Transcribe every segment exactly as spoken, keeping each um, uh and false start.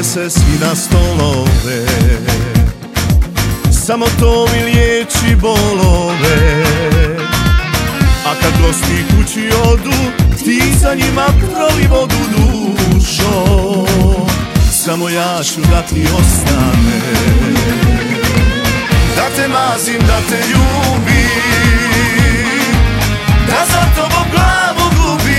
se svi na stolove, samo to mi liječi bolove. A kad gosti kući odu, ti za njima proli vodu dušo, samo ja ću da ti ostane, da te mazim, da te ljubim, da za tobom glavu gubim.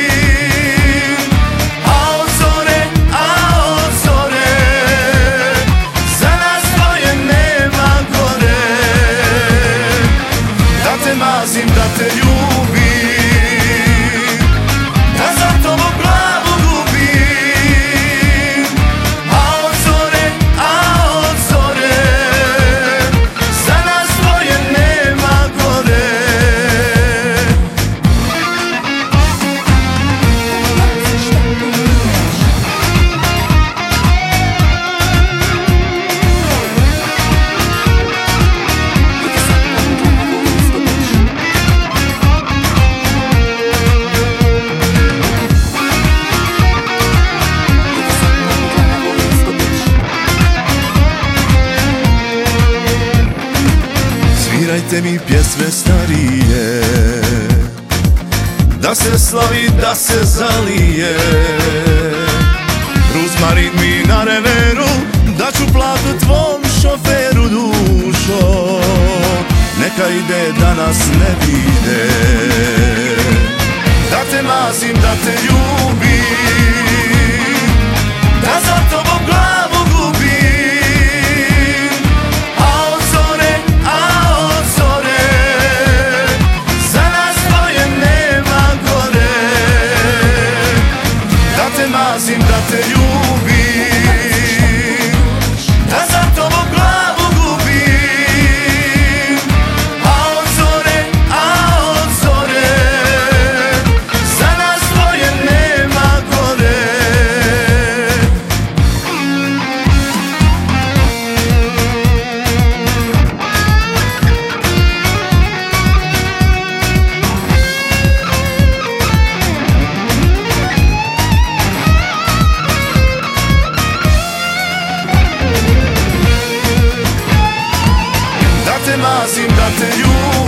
A od zore, a od zore, za nas dvoje nema gore. Da te mazim, da te ljubim, da za tobom glavu gubim. A od zore, a od zore, za nas dvoje nema gore. Svirajte mi pjesme starije, da se slavi, da se zalije. Ruzmarin mi na reveru, da ću platu tvom šoferu dušo, neka ide da nas ne vide. Da te mazim, da te ljubim, da za tobom glavu gubim. A od zore, a od zore, za nas dvoje nema gore. Da te mazim, da te ljubim, da za tobom glavu gubim. A od zore, a od zore, za nas dvoje nema gore. Da te mazim, da te ljubim,